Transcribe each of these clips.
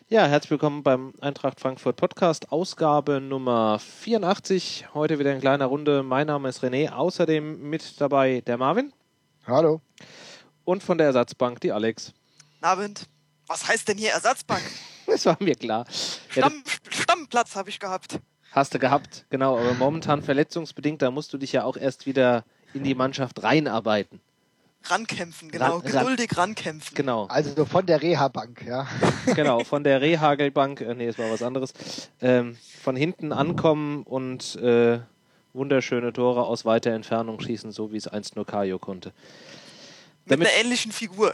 Ja, herzlich willkommen beim Eintracht Frankfurt Podcast, Ausgabe Nummer 84. Heute wieder in kleiner Runde. Mein Name ist René, außerdem mit dabei der Marvin. Hallo. Und von der Ersatzbank die Alex. Abend. Was heißt denn hier Ersatzbank? Das war mir klar. Stammplatz habe ich gehabt. Hast du gehabt, genau, aber momentan verletzungsbedingt, da musst du dich ja auch erst wieder in die Mannschaft reinarbeiten. Rankämpfen, genau, geduldig rankämpfen. Genau. Also von der Reha-Bank, ja. Genau, von der Rehagelbank, es war was anderes, von hinten ankommen und wunderschöne Tore aus weiter Entfernung schießen, so wie es einst nur Kajo konnte. Mit einer ähnlichen Figur.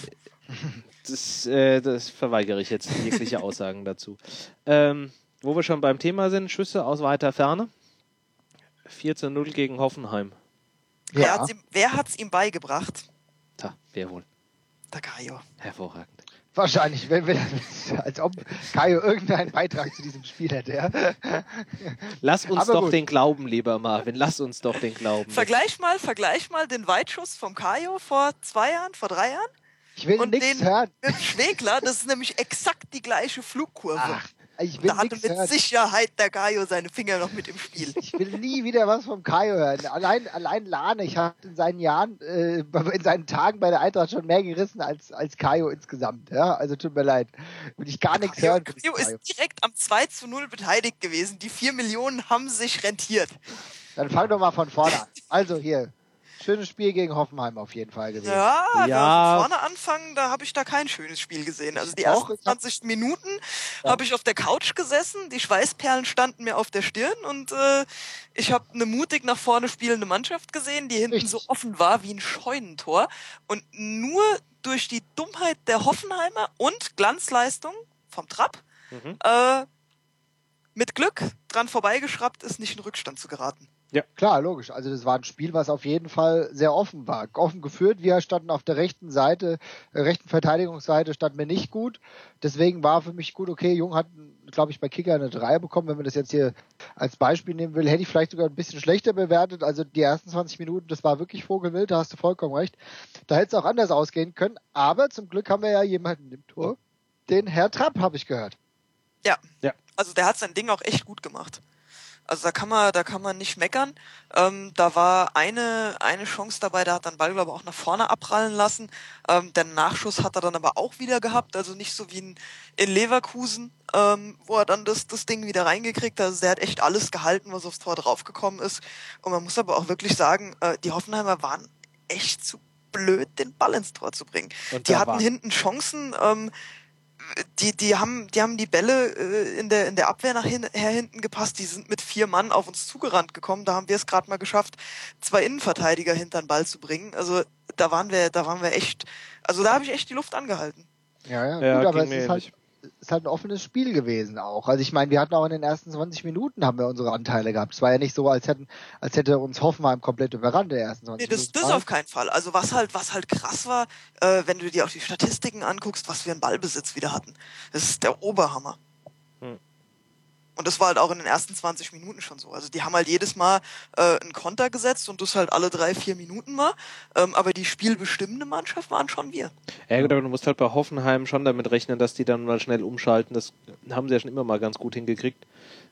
Das verweigere ich jetzt, jegliche Aussagen dazu. Wo wir schon beim Thema sind, Schüsse aus weiter Ferne. 4:0 gegen Hoffenheim. Ja. Wer hat's ihm beigebracht? Wer wohl? Der Kajo. Hervorragend. Wahrscheinlich, als ob Kajo irgendeinen Beitrag zu diesem Spiel hätte. Ja? Lass uns doch den Glauben, lieber Marvin, lass uns doch den Glauben. Vergleich mal den Weitschuss vom Kajo vor 3 Jahren. Ich will nichts hören. Mit Schwegler, das ist nämlich exakt die gleiche Flugkurve. Ach, ich will da hatte mit hören. Sicherheit der Kajo seine Finger noch mit im Spiel. Ich will nie wieder was vom Kajo hören. Allein Lahne, ich habe in seinen Jahren, in seinen Tagen bei der Eintracht schon mehr gerissen als Kajo insgesamt. Ja? Also tut mir leid. Will ich gar nichts hören. Kajo ist direkt am 2:0 beteiligt gewesen. Die 4 Millionen haben sich rentiert. Dann fang doch mal von vorne an. Also hier. Schönes Spiel gegen Hoffenheim auf jeden Fall gewesen. Ja. Wenn wir von vorne anfangen, da habe ich da kein schönes Spiel gesehen. Also die ersten 20 Minuten habe ich auf der Couch gesessen, die Schweißperlen standen mir auf der Stirn und ich habe eine mutig nach vorne spielende Mannschaft gesehen, die hinten so offen war wie ein Scheunentor. Und nur durch die Dummheit der Hoffenheimer und Glanzleistung vom Trapp mit Glück dran vorbeigeschraubt ist, nicht in Rückstand zu geraten. Ja, klar, logisch. Also das war ein Spiel, was auf jeden Fall sehr offen war. Offen geführt. Wir standen auf der rechten Seite, rechten Verteidigungsseite standen wir nicht gut. Deswegen war für mich gut, okay, Jung hat, glaube ich, bei Kicker eine 3 bekommen. Wenn man das jetzt hier als Beispiel nehmen will, hätte ich vielleicht sogar ein bisschen schlechter bewertet. Also die ersten 20 Minuten, das war wirklich vogelwild, da hast du vollkommen recht. Da hätte es auch anders ausgehen können. Aber zum Glück haben wir ja jemanden im Tor, den Herr Trapp, habe ich gehört. Ja. Also der hat sein Ding auch echt gut gemacht. Also da kann man nicht meckern. Da war eine Chance dabei, da hat dann Ball, glaube ich, auch nach vorne abprallen lassen. Der Nachschuss hat er dann aber auch wieder gehabt, also nicht so wie in Leverkusen, wo er dann das Ding wieder reingekriegt hat. Also der hat echt alles gehalten, was aufs Tor draufgekommen ist. Und man muss aber auch wirklich sagen, die Hoffenheimer waren echt zu blöd, den Ball ins Tor zu bringen. Die hatten hinten Chancen, die haben die Bälle in der Abwehr hinten gepasst, die sind mit 4 Mann auf uns zugerannt gekommen, da haben wir es gerade mal geschafft, 2 Innenverteidiger hinter den Ball zu bringen, also da waren wir echt, also da habe ich echt die Luft angehalten. Ja, gut, aber es ist halt ein offenes Spiel gewesen auch. Also ich meine, wir hatten auch in den ersten 20 Minuten haben wir unsere Anteile gehabt. Es war ja nicht so, als hätte uns Hoffenheim komplett überrannt in den ersten 20 Minuten. Das auf keinen Fall. Also was halt krass war, wenn du dir auch die Statistiken anguckst, was wir einen Ballbesitz wieder hatten. Das ist der Oberhammer. Und das war halt auch in den ersten 20 Minuten schon so. Also die haben halt jedes Mal einen Konter gesetzt und das halt alle 3-4 Minuten mal. Aber die spielbestimmende Mannschaft waren schon wir. Ja gut, aber du musst halt bei Hoffenheim schon damit rechnen, dass die dann mal schnell umschalten. Das haben sie ja schon immer mal ganz gut hingekriegt.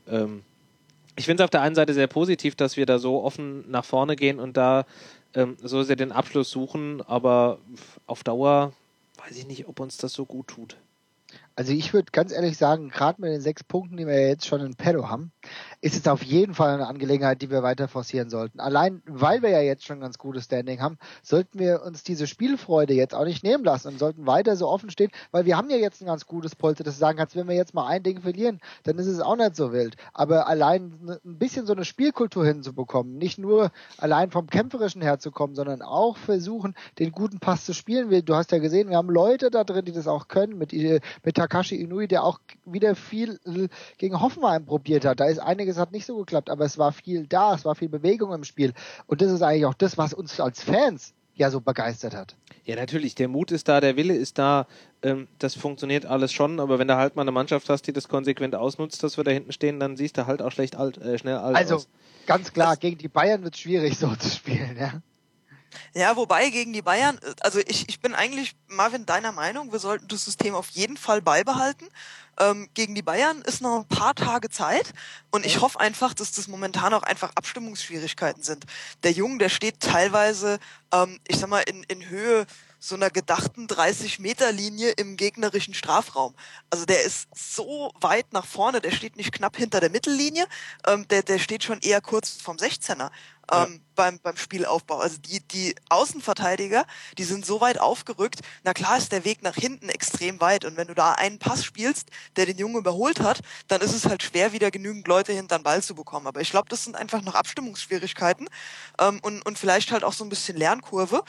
Ich finde es auf der einen Seite sehr positiv, dass wir da so offen nach vorne gehen und da so sehr den Abschluss suchen. Aber auf Dauer weiß ich nicht, ob uns das so gut tut. Also ich würde ganz ehrlich sagen, gerade mit den 6 Punkten, die wir jetzt schon in petto haben, ist es auf jeden Fall eine Angelegenheit, die wir weiter forcieren sollten. Allein, weil wir ja jetzt schon ganz gutes Standing haben, sollten wir uns diese Spielfreude jetzt auch nicht nehmen lassen und sollten weiter so offen stehen, weil wir haben ja jetzt ein ganz gutes Polster, dass du sagen kannst, wenn wir jetzt mal ein Ding verlieren, dann ist es auch nicht so wild. Aber allein ein bisschen so eine Spielkultur hinzubekommen, nicht nur allein vom Kämpferischen herzukommen, sondern auch versuchen, den guten Pass zu spielen. Du hast ja gesehen, wir haben Leute da drin, die das auch können, mit Takashi Inui, der auch wieder viel gegen Hoffenheim probiert hat. Da ist einiges hat nicht so geklappt, aber es war viel da, es war viel Bewegung im Spiel. Und das ist eigentlich auch das, was uns als Fans ja so begeistert hat. Ja, natürlich, der Mut ist da, der Wille ist da, das funktioniert alles schon, aber wenn du halt mal eine Mannschaft hast, die das konsequent ausnutzt, dass wir da hinten stehen, dann siehst du halt auch schnell alt also, aus. Ganz klar, gegen die Bayern wird es schwierig, so zu spielen, ja. Ja, wobei gegen die Bayern, also ich bin eigentlich, Marvin, deiner Meinung, wir sollten das System auf jeden Fall beibehalten. Gegen die Bayern ist noch ein paar Tage Zeit und ich hoffe einfach, dass das momentan auch einfach Abstimmungsschwierigkeiten sind. Der Junge, der steht teilweise, ich sag mal, in Höhe so einer gedachten 30-Meter-Linie im gegnerischen Strafraum. Also der ist so weit nach vorne, der steht nicht knapp hinter der Mittellinie, der steht schon eher kurz vom 16er. Beim Spielaufbau. Also die Außenverteidiger, die sind so weit aufgerückt, na klar ist der Weg nach hinten extrem weit und wenn du da einen Pass spielst, der den Jungen überholt hat, dann ist es halt schwer, wieder genügend Leute hinter den Ball zu bekommen. Aber ich glaube, das sind einfach noch Abstimmungsschwierigkeiten und vielleicht halt auch so ein bisschen Lernkurve,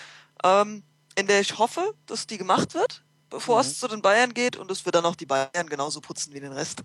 in der ich hoffe, dass die gemacht wird, bevor es zu den Bayern geht und dass wir dann auch die Bayern genauso putzen wie den Rest.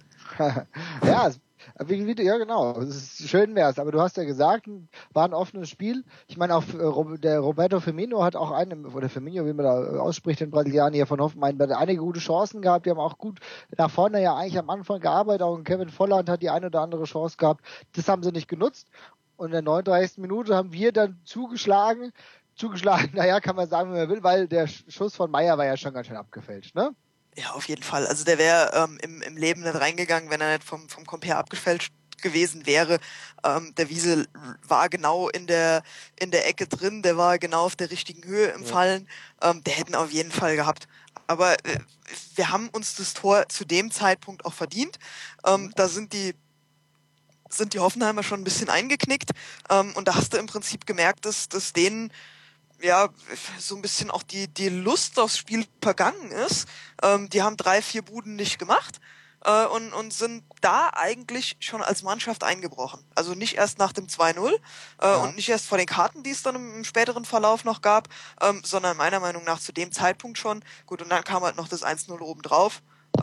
Ja, ja, genau. Schön wär's. Aber du hast ja gesagt, war ein offenes Spiel. Ich meine, auch der Roberto Firmino hat auch oder Firmino, wie man da ausspricht, den Brasilianer von Hoffenheim, hat einige gute Chancen gehabt. Die haben auch gut nach vorne ja eigentlich am Anfang gearbeitet. Auch Kevin Volland hat die eine oder andere Chance gehabt. Das haben sie nicht genutzt. Und in der 39. Minute haben wir dann zugeschlagen, naja, kann man sagen, wie man will, weil der Schuss von Meier war ja schon ganz schön abgefälscht, ne? Ja, auf jeden Fall. Also der wäre im Leben nicht reingegangen, wenn er nicht vom Compare abgefälscht gewesen wäre. Der Wiese war genau in der Ecke drin, der war genau auf der richtigen Höhe im Fallen. Der hätten auf jeden Fall gehabt. Aber wir haben uns das Tor zu dem Zeitpunkt auch verdient. Da sind die Hoffenheimer schon ein bisschen eingeknickt. Und da hast du im Prinzip gemerkt, dass denen ja so ein bisschen auch die Lust aufs Spiel vergangen ist. Die haben 3-4 Buden nicht gemacht und sind da eigentlich schon als Mannschaft eingebrochen. Also nicht erst nach dem 2-0 und nicht erst vor den Karten, die es dann im späteren Verlauf noch gab, sondern meiner Meinung nach zu dem Zeitpunkt schon. Gut, und dann kam halt noch das 1-0 obendrauf.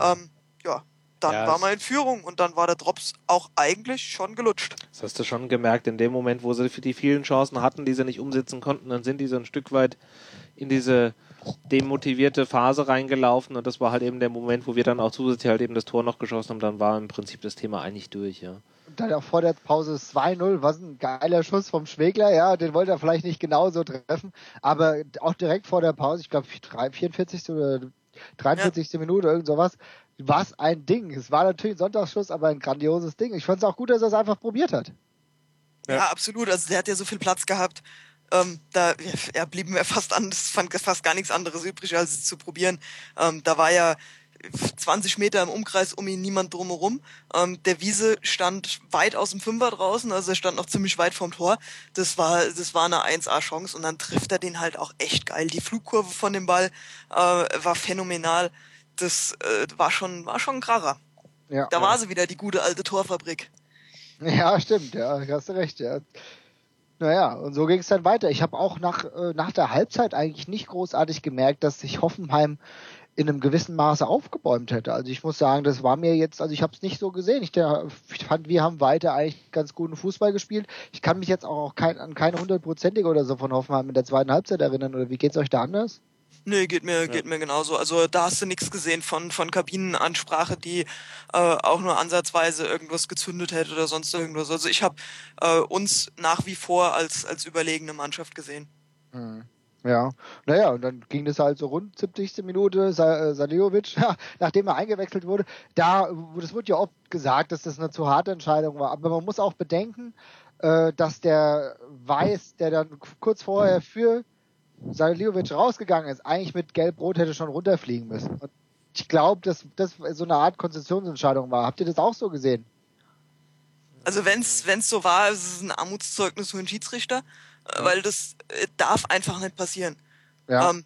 Dann war man in Führung und dann war der Drops auch eigentlich schon gelutscht. Das hast du schon gemerkt, in dem Moment, wo sie die vielen Chancen hatten, die sie nicht umsetzen konnten, dann sind die so ein Stück weit in diese demotivierte Phase reingelaufen und das war halt eben der Moment, wo wir dann auch zusätzlich halt eben das Tor noch geschossen haben, dann war im Prinzip das Thema eigentlich durch, ja. Und dann auch vor der Pause 2-0, was ein geiler Schuss vom Schwegler, ja, den wollte er vielleicht nicht genauso treffen, aber auch direkt vor der Pause, ich glaube 44. oder 43. Minute, irgend sowas, was ein Ding. Es war natürlich ein Sonntagsschuss, aber ein grandioses Ding. Ich fand es auch gut, dass er es einfach probiert hat. Ja, absolut. Also der hat ja so viel Platz gehabt. Da blieben mir fast gar nichts anderes übrig, als es zu probieren. Da war ja 20 Meter im Umkreis um ihn niemand drumherum. Der Wiese stand weit aus dem Fünfer draußen, also er stand noch ziemlich weit vom Tor. Das war eine 1A-Chance und dann trifft er den halt auch echt geil. Die Flugkurve von dem Ball war phänomenal. Das war schon ein Kracher. Ja, da war sie wieder, die gute alte Torfabrik. Ja, stimmt, ja, hast du recht, ja. Naja, und so ging es dann weiter. Ich habe auch nach der Halbzeit eigentlich nicht großartig gemerkt, dass sich Hoffenheim in einem gewissen Maße aufgebäumt hätte. Also ich muss sagen, das war mir jetzt, also ich habe es nicht so gesehen. Ich fand, wir haben weiter eigentlich ganz guten Fußball gespielt. Ich kann mich jetzt auch an keine 100%ige oder so von Hoffenheim in der zweiten Halbzeit erinnern. Oder wie geht's euch da anders? Nee, geht mir genauso. Also da hast du nichts gesehen von Kabinenansprache, die auch nur ansatzweise irgendwas gezündet hätte oder sonst irgendwas. Also ich habe uns nach wie vor als überlegene Mannschaft gesehen. Ja, naja, und dann ging das halt so rund 70. Minute, Saliovic, nachdem er eingewechselt wurde, das wurde ja oft gesagt, dass das eine zu harte Entscheidung war, aber man muss auch bedenken, dass der Weiß, der dann kurz vorher für Saliovic rausgegangen ist, eigentlich mit Gelb-Rot hätte schon runterfliegen müssen. Und ich glaube, dass das so eine Art Konzessionsentscheidung war. Habt ihr das auch so gesehen? Also wenn's so war, ist es ein Armutszeugnis für einen Schiedsrichter, weil das darf einfach nicht passieren. Ja.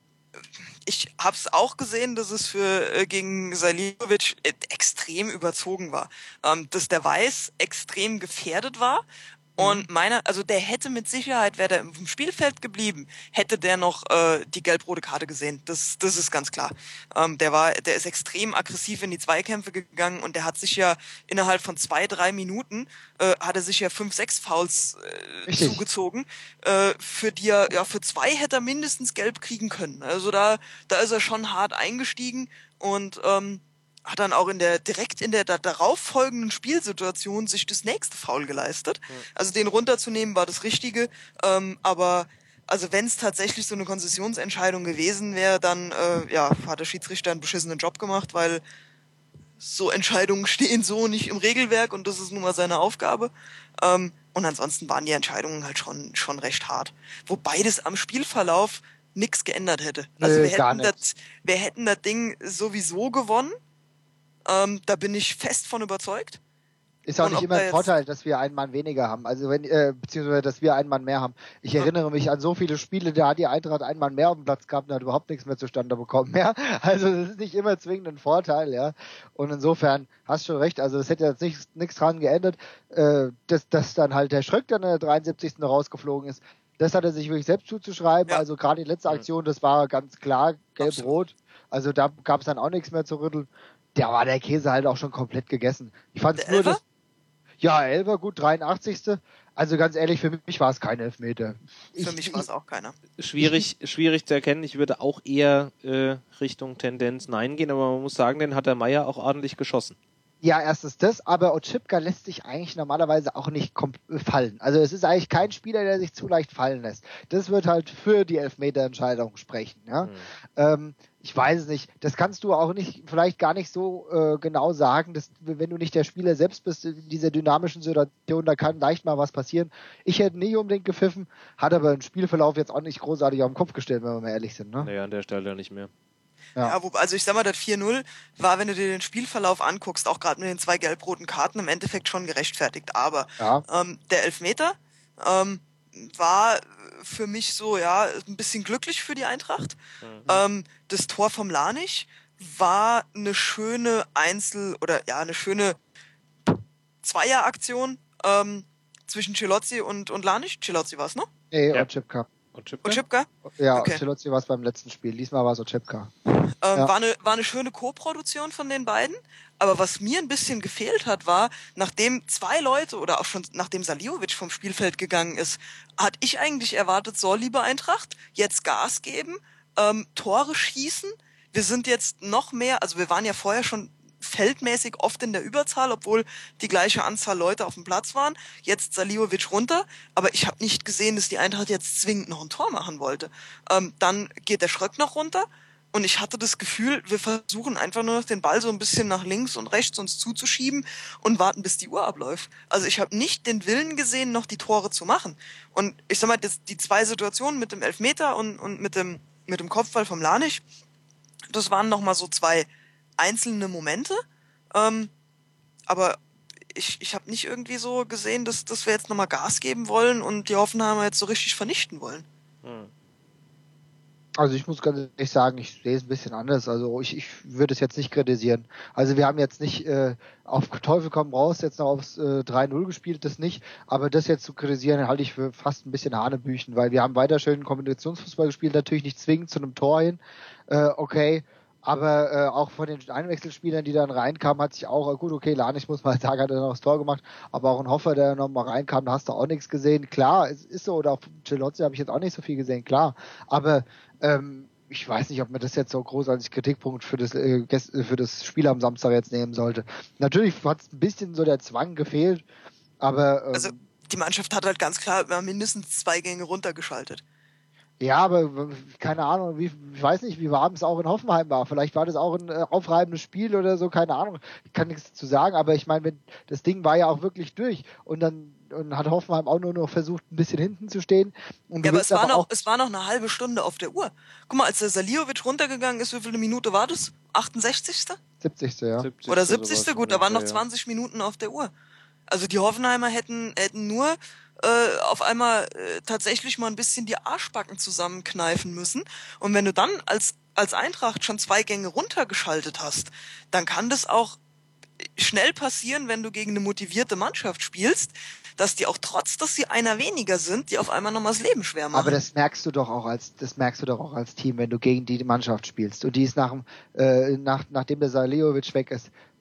Ich hab's auch gesehen, dass es gegen Saliovic extrem überzogen war. Dass der Weiß extrem gefährdet war. Und also der hätte mit Sicherheit, wäre der im Spielfeld geblieben, hätte der noch die gelb-rote Karte gesehen. Das ist ganz klar. Der ist extrem aggressiv in die Zweikämpfe gegangen und der hat sich ja innerhalb von 2-3 Minuten hat er sich ja 5-6 Fouls zugezogen, für die für 2 hätte er mindestens gelb kriegen können. Also da ist er schon hart eingestiegen und hat dann auch direkt in der darauffolgenden Spielsituation sich das nächste Foul geleistet. Also den runterzunehmen war das Richtige, aber also wenn es tatsächlich so eine Konzessionsentscheidung gewesen wäre, dann hat der Schiedsrichter einen beschissenen Job gemacht, weil so Entscheidungen stehen so nicht im Regelwerk und das ist nun mal seine Aufgabe. Und ansonsten waren die Entscheidungen halt schon recht hart. Wobei das am Spielverlauf nichts geändert hätte. Also wir hätten das Ding sowieso gewonnen. Da bin ich fest von überzeugt. Ist auch nicht immer ein Vorteil, dass wir einen Mann weniger haben. Also beziehungsweise, dass wir einen Mann mehr haben. Ich erinnere mich an so viele Spiele, da hat die Eintracht einen Mann mehr auf dem Platz gehabt und hat überhaupt nichts mehr zustande bekommen. Ja? Also das ist nicht immer zwingend ein Vorteil, ja. Und insofern hast du schon recht. Also es hätte jetzt nichts dran geändert, dass dann halt der Schröck dann in der 73. rausgeflogen ist. Das hat er sich wirklich selbst zuzuschreiben. Ja. Also gerade die letzte Aktion, das war ganz klar gelb-rot. Also da gab es dann auch nichts mehr zu rütteln. Da war der Käse halt auch schon komplett gegessen. Ich fand es nur, dass ja, Elfer, gut, 83. Also ganz ehrlich, für mich war es kein Elfmeter. Für mich war es auch keiner. Schwierig zu erkennen. Ich würde auch eher Richtung Tendenz Nein gehen, aber man muss sagen, den hat der Meier auch ordentlich geschossen. Ja, erstens das, aber Oczipka lässt sich eigentlich normalerweise auch nicht fallen. Also es ist eigentlich kein Spieler, der sich zu leicht fallen lässt. Das wird halt für die Elfmeterentscheidung sprechen. Ja? Ich weiß es nicht. Das kannst du auch nicht, vielleicht gar nicht so genau sagen, dass, wenn du nicht der Spieler selbst bist in dieser dynamischen Situation, da kann leicht mal was passieren. Ich hätte nie unbedingt gepfiffen, hat aber im Spielverlauf jetzt auch nicht großartig auf den Kopf gestellt, wenn wir mal ehrlich sind. Ne? Naja, an der Stelle nicht mehr. Ja, also ich sag mal, das 4-0 war, wenn du dir den Spielverlauf anguckst, auch gerade mit den 2 gelb-roten Karten, im Endeffekt schon gerechtfertigt. Aber der Elfmeter war für mich so, ein bisschen glücklich für die Eintracht. Das Tor vom Lanich war eine schöne eine schöne Zweieraktion zwischen Celozzi und Lanich. Celozzi war's, ne? Nee, Oczipka. Oczipka? Ja, okay. Celozzi war es beim letzten Spiel. Diesmal war es Oczipka. War eine schöne Co-Produktion von den beiden. Aber was mir ein bisschen gefehlt hat, war, nachdem 2 Leute oder auch schon nachdem Saliovic vom Spielfeld gegangen ist, hatte ich eigentlich erwartet, so, liebe Eintracht, jetzt Gas geben, Tore schießen. Wir sind jetzt noch mehr, also wir waren ja vorher schon feldmäßig oft in der Überzahl, obwohl die gleiche Anzahl Leute auf dem Platz waren. Jetzt Saliovic runter, aber ich habe nicht gesehen, dass die Eintracht jetzt zwingend noch ein Tor machen wollte. Dann geht der Schröck noch runter und ich hatte das Gefühl, wir versuchen einfach nur noch den Ball so ein bisschen nach links und rechts uns zuzuschieben und warten, bis die Uhr abläuft. Also ich habe nicht den Willen gesehen, noch die Tore zu machen. Und ich sag mal, die 2 Situationen mit dem Elfmeter und mit dem Kopfball vom Lanich, das waren nochmal so 2 einzelne Momente, aber ich habe nicht irgendwie so gesehen, dass wir jetzt nochmal Gas geben wollen und die Hoffenheimer jetzt so richtig vernichten wollen. Also ich muss ganz ehrlich sagen, ich sehe es ein bisschen anders. Also ich würde es jetzt nicht kritisieren. Also wir haben jetzt nicht auf Teufel komm raus jetzt noch aufs 3-0 gespielt, das nicht. Aber das jetzt zu kritisieren, halte ich für fast ein bisschen Hanebüchen, weil wir haben weiter schön Kombinationsfußball gespielt, natürlich nicht zwingend zu einem Tor hin. Okay. Aber auch von den Einwechselspielern, die dann reinkamen, hat sich auch, gut, okay, Lanich muss mal sagen, hat er noch das Tor gemacht, aber auch ein Hoffer, der noch mal reinkam, da hast du auch nichts gesehen. Klar, es ist so, oder auch Celozzi habe ich jetzt auch nicht so viel gesehen, klar. Aber ich weiß nicht, ob man das jetzt so groß als Kritikpunkt für das Spiel am Samstag jetzt nehmen sollte. Natürlich hat es ein bisschen so der Zwang gefehlt, aber also die Mannschaft hat halt ganz klar mindestens 2 Gänge runtergeschaltet. Ja, aber keine Ahnung, ich weiß nicht, wie warm es auch in Hoffenheim war. Vielleicht war das auch ein aufreibendes Spiel oder so, keine Ahnung. Ich kann nichts dazu sagen, aber ich meine, das Ding war ja auch wirklich durch und dann hat Hoffenheim auch nur noch versucht, ein bisschen hinten zu stehen. Und aber es war noch eine halbe Stunde auf der Uhr. Guck mal, als der Saliovic runtergegangen ist, wie viele Minute war das? 68.? 70. Ja. 70. Oder 70. Gut, da waren noch 20 Minuten auf der Uhr. Also die Hoffenheimer hätten nur auf einmal tatsächlich mal ein bisschen die Arschbacken zusammenkneifen müssen. Und wenn du dann als Eintracht schon 2 Gänge runtergeschaltet hast, dann kann das auch schnell passieren, wenn du gegen eine motivierte Mannschaft spielst, dass die auch trotz, dass sie einer weniger sind, die auf einmal nochmal das Leben schwer machen. Aber das merkst du doch auch als Team, wenn du gegen die Mannschaft spielst. Und die ist nachdem der Saliovic weg ist,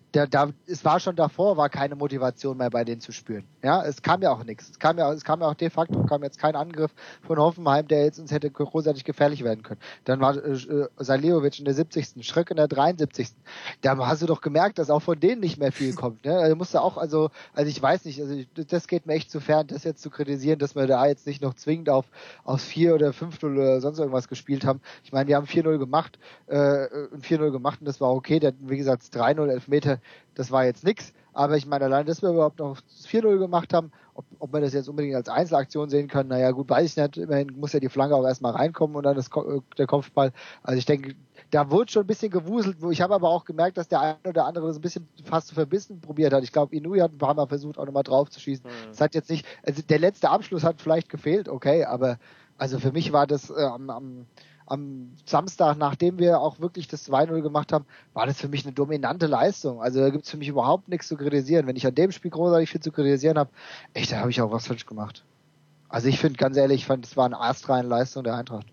es war schon davor, war keine Motivation mehr bei denen zu spüren. Ja, es kam ja auch nichts. Es kam ja auch de facto jetzt kein Angriff von Hoffenheim, der jetzt uns hätte großartig gefährlich werden können. Dann war Saliovic in der 70. Schröck in der 73. Da hast du doch gemerkt, dass auch von denen nicht mehr viel kommt. Ne? Also musste auch, also ich weiß nicht, das geht mir echt zu fern, das jetzt zu kritisieren, dass wir da jetzt nicht noch zwingend aus 4 oder 5-0 oder sonst irgendwas gespielt haben. Ich meine, wir haben 4-0 gemacht, und das war okay. Wie gesagt, 3-0 Elfmeter, das war jetzt nix, aber ich meine, allein, dass wir überhaupt noch 4-0 gemacht haben, ob man das jetzt unbedingt als Einzelaktion sehen kann, naja gut, weiß ich nicht, immerhin muss ja die Flanke auch erstmal reinkommen und dann der Kopfball, also ich denke, da wurde schon ein bisschen gewuselt, ich habe aber auch gemerkt, dass der eine oder andere das ein bisschen fast zu verbissen probiert hat. Ich glaube, Inouye hat ein paar Mal versucht, auch nochmal drauf zu schießen. Das hat jetzt nicht, also der letzte Abschluss hat vielleicht gefehlt, okay, aber also für mich war das am Samstag, nachdem wir auch wirklich das 2-0 gemacht haben, war das für mich eine dominante Leistung. Also da gibt's für mich überhaupt nichts zu kritisieren. Wenn ich an dem Spiel großartig viel zu kritisieren habe, echt, da habe ich auch was falsch gemacht. Also ich finde, ganz ehrlich, es war eine astreine Leistung der Eintracht.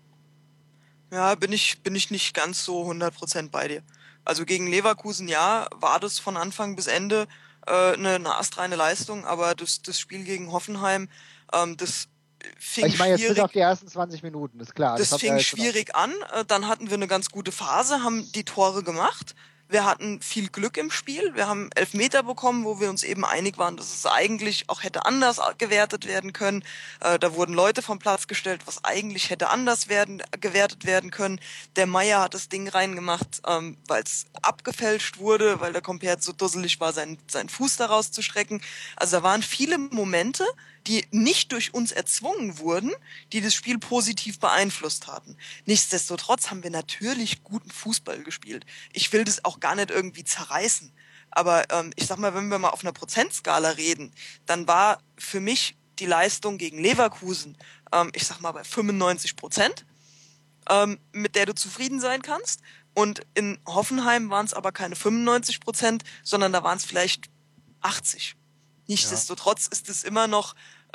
Ja, bin ich nicht ganz so 100% bei dir. Also gegen Leverkusen, ja, war das von Anfang bis Ende eine astreine Leistung, aber das Spiel gegen Hoffenheim, das fing ich meine jetzt bis schwierig. auf die ersten 20 Minuten, ist klar. Das fing schwierig an, dann hatten wir eine ganz gute Phase, haben die Tore gemacht. Wir hatten viel Glück im Spiel. Wir haben Elfmeter bekommen, wo wir uns eben einig waren, dass es eigentlich auch hätte anders gewertet werden können. Da wurden Leute vom Platz gestellt, was eigentlich hätte anders gewertet werden können. Der Meier hat das Ding reingemacht, weil es abgefälscht wurde, weil der Compère so dusselig war, seinen Fuß daraus zu strecken. Also da waren viele Momente, die nicht durch uns erzwungen wurden, die das Spiel positiv beeinflusst hatten. Nichtsdestotrotz haben wir natürlich guten Fußball gespielt. Ich will das auch gar nicht irgendwie zerreißen. Aber ich sag mal, wenn wir mal auf einer Prozentskala reden, dann war für mich die Leistung gegen Leverkusen, ich sag mal bei 95%, mit der du zufrieden sein kannst. Und in Hoffenheim waren es aber keine 95%, sondern da waren es vielleicht 80%. Nichtsdestotrotz ist es immer noch,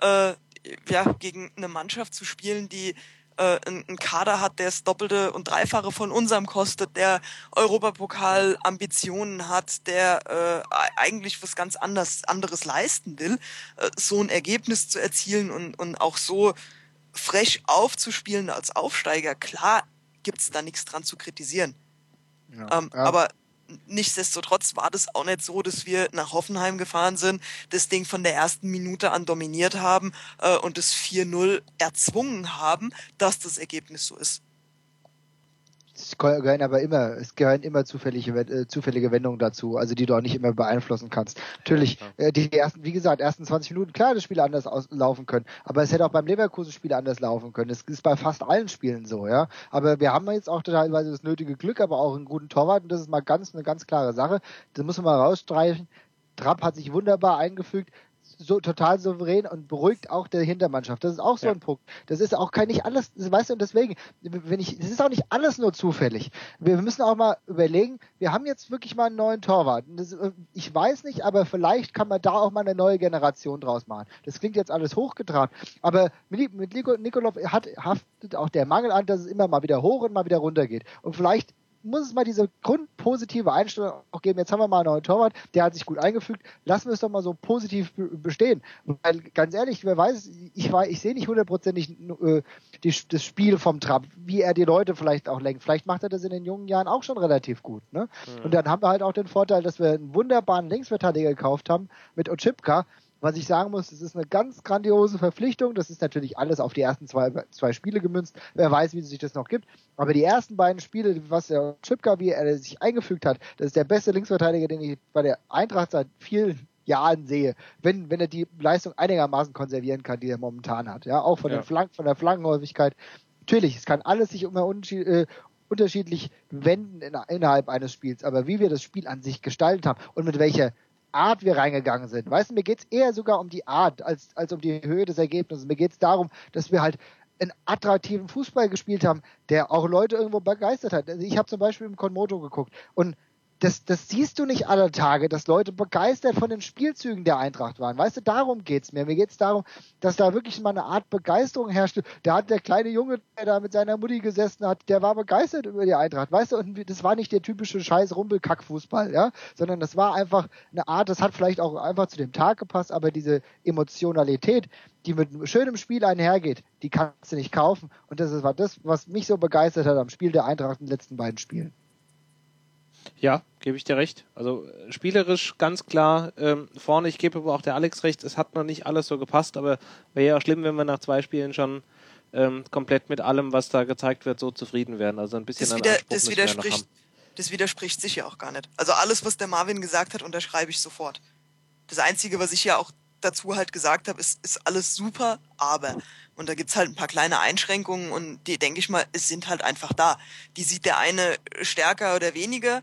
gegen eine Mannschaft zu spielen, die einen Kader hat, der das Doppelte und Dreifache von unserem kostet, der Europapokal-Ambitionen hat, der eigentlich was ganz anderes leisten will, so ein Ergebnis zu erzielen und auch so frech aufzuspielen als Aufsteiger, klar gibt's da nichts dran zu kritisieren. Ja. Aber nichtsdestotrotz war das auch nicht so, dass wir nach Hoffenheim gefahren sind, das Ding von der ersten Minute an dominiert haben und das 4-0 erzwungen haben, dass das Ergebnis so ist. Es gehören immer zufällige Wendungen dazu, also die du auch nicht immer beeinflussen kannst. Natürlich, die ersten 20 Minuten, klar, das Spiel anders laufen können, aber es hätte auch beim Leverkusen-Spiel anders laufen können. Das ist bei fast allen Spielen so, ja. Aber wir haben jetzt auch teilweise das nötige Glück, aber auch einen guten Torwart und das ist mal eine ganz klare Sache. Das muss man mal rausstreichen. Trapp hat sich wunderbar eingefügt, so total souverän und beruhigt auch der Hintermannschaft. Das ist auch so ein Punkt. Das ist auch nicht alles, weißt du, und deswegen, das ist auch nicht alles nur zufällig. Wir müssen auch mal überlegen, wir haben jetzt wirklich mal einen neuen Torwart. Ich weiß nicht, aber vielleicht kann man da auch mal eine neue Generation draus machen. Das klingt jetzt alles hochgetragen, aber mit Nikolov haftet auch der Mangel an, dass es immer mal wieder hoch und mal wieder runter geht. Und vielleicht muss es mal diese grundpositive Einstellung auch geben. Jetzt haben wir mal einen neuen Torwart, der hat sich gut eingefügt. Lassen wir es doch mal so positiv bestehen. Weil, ganz ehrlich, wer weiß, ich sehe nicht hundertprozentig das Spiel vom Trapp, wie er die Leute vielleicht auch lenkt. Vielleicht macht er das in den jungen Jahren auch schon relativ gut. Ne? Und dann haben wir halt auch den Vorteil, dass wir einen wunderbaren Linksverteidiger gekauft haben mit Oczipka. Was ich sagen muss, das ist eine ganz grandiose Verpflichtung. Das ist natürlich alles auf die ersten zwei Spiele gemünzt. Wer weiß, wie sich das noch gibt. Aber die ersten beiden Spiele, was der Oczipka, wie er sich eingefügt hat, das ist der beste Linksverteidiger, den ich bei der Eintracht seit vielen Jahren sehe. Wenn er die Leistung einigermaßen konservieren kann, die er momentan hat. Ja, auch von der Flankenhäufigkeit. Natürlich, es kann alles sich immer unterschiedlich wenden innerhalb eines Spiels. Aber wie wir das Spiel an sich gestaltet haben und mit welcher Art wir reingegangen sind. Weißt du, mir geht's eher sogar um die Art als um die Höhe des Ergebnisses. Mir geht's darum, dass wir halt einen attraktiven Fußball gespielt haben, der auch Leute irgendwo begeistert hat. Also ich habe zum Beispiel im Konmoto geguckt und das siehst du nicht alle Tage, dass Leute begeistert von den Spielzügen der Eintracht waren. Weißt du, darum geht's mir. Mir geht's darum, dass da wirklich mal eine Art Begeisterung herrschte. Da hat der kleine Junge, der da mit seiner Mutti gesessen hat, der war begeistert über die Eintracht. Weißt du, und das war nicht der typische scheiß Rumpelkack-Fußball, ja, sondern das war einfach eine Art, das hat vielleicht auch einfach zu dem Tag gepasst, aber diese Emotionalität, die mit schönem Spiel einhergeht, die kannst du nicht kaufen. Und das war das, was mich so begeistert hat am Spiel der Eintracht in den letzten beiden Spielen. Ja, gebe ich dir recht. Also spielerisch ganz klar vorne. Ich gebe aber auch der Alex recht, es hat noch nicht alles so gepasst, aber wäre ja auch schlimm, wenn wir nach 2 Spielen schon komplett mit allem, was da gezeigt wird, so zufrieden wären. Also ein bisschen an Anspruch müssen wir noch haben. Das widerspricht sich ja auch gar nicht. Also alles, was der Marvin gesagt hat, unterschreibe ich sofort. Das Einzige, was ich ja auch dazu halt gesagt habe, ist alles super, aber. Und da gibt's halt ein paar kleine Einschränkungen und die, denke ich mal, es sind halt einfach da. Die sieht der eine stärker oder weniger.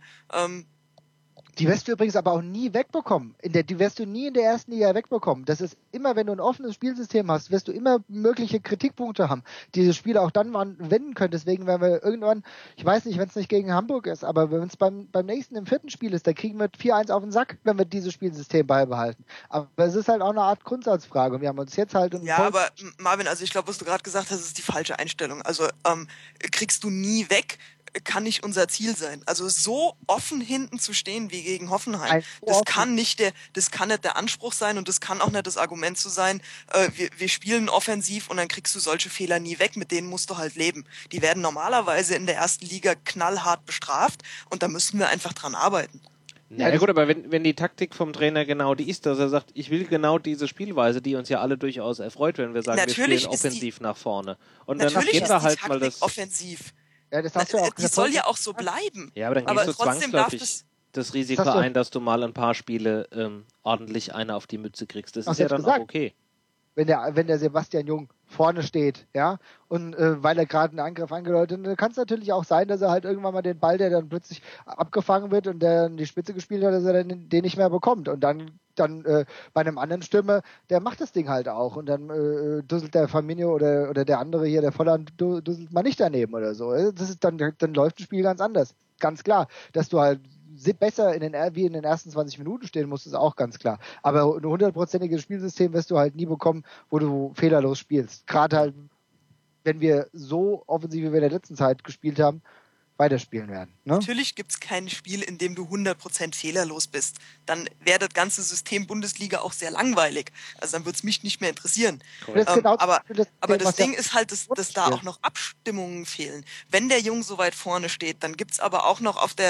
Die wirst du übrigens aber auch nie wegbekommen. Die wirst du nie in der ersten Liga wegbekommen. Das ist immer, wenn du ein offenes Spielsystem hast, wirst du immer mögliche Kritikpunkte haben, die diese Spiele auch dann mal wenden können. Deswegen werden wir irgendwann, ich weiß nicht, wenn es nicht gegen Hamburg ist, aber wenn es beim nächsten im 4. Spiel ist, da kriegen wir 4-1 auf den Sack, wenn wir dieses Spielsystem beibehalten. Aber es ist halt auch eine Art Grundsatzfrage. Und wir haben uns jetzt halt... Ja, aber Marvin, also ich glaube, was du gerade gesagt hast, ist die falsche Einstellung. Also kriegst du nie weg, kann nicht unser Ziel sein. Also so offen hinten zu stehen wie gegen Hoffenheim, das kann nicht der Anspruch sein und das kann auch nicht das Argument zu sein, wir spielen offensiv und dann kriegst du solche Fehler nie weg, mit denen musst du halt leben. Die werden normalerweise in der ersten Liga knallhart bestraft und da müssen wir einfach dran arbeiten. Ja gut, aber wenn die Taktik vom Trainer genau die ist, dass er sagt, ich will genau diese Spielweise, die uns ja alle durchaus erfreut, wenn wir sagen, wir spielen offensiv nach vorne. Und dann geht da halt mal das offensiv. Ja, das hast du auch die soll ja auch so bleiben. Ja, aber dann gehst du zwangsläufig das Risiko ein, dass du mal ein paar Spiele ordentlich eine auf die Mütze kriegst. Das ist ja dann auch okay. Wenn der Sebastian Jung vorne steht, ja, und weil er gerade einen Angriff angedeutet hat, dann kann es natürlich auch sein, dass er halt irgendwann mal den Ball, der dann plötzlich abgefangen wird und der in die Spitze gespielt hat, dass er dann den nicht mehr bekommt. Und dann bei einem anderen Stürmer, der macht das Ding halt auch und dann dusselt der Firmino oder der andere hier, der Volland, dusselt mal nicht daneben oder so. Das ist dann läuft das Spiel ganz anders. Ganz klar, dass du halt besser wie in den ersten 20 Minuten stehen musst, ist auch ganz klar. Aber ein 100%iges Spielsystem wirst du halt nie bekommen, wo du fehlerlos spielst. Gerade halt, wenn wir so offensiv, wie wir in der letzten Zeit gespielt haben, weiterspielen werden. Ne? Natürlich gibt es kein Spiel, in dem du 100% fehlerlos bist. Dann wäre das ganze System Bundesliga auch sehr langweilig. Also dann würde es mich nicht mehr interessieren. Aber das Ding ist halt, dass da auch noch Abstimmungen fehlen. Wenn der Jung so weit vorne steht, dann gibt es aber auch noch auf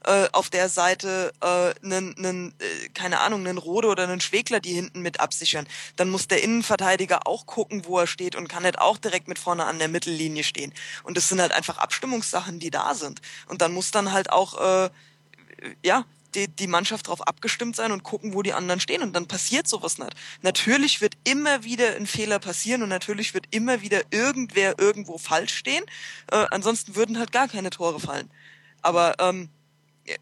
der Seite keine Ahnung, einen Rode oder einen Schwegler, die hinten mit absichern. Dann muss der Innenverteidiger auch gucken, wo er steht und kann nicht auch direkt mit vorne an der Mittellinie stehen. Und das sind halt einfach Abstimmungssachen, die da sind. Und dann muss dann halt auch die Mannschaft darauf abgestimmt sein und gucken, wo die anderen stehen. Und dann passiert sowas nicht. Natürlich wird immer wieder ein Fehler passieren und natürlich wird immer wieder irgendwer irgendwo falsch stehen. Ansonsten würden halt gar keine Tore fallen. Aber ich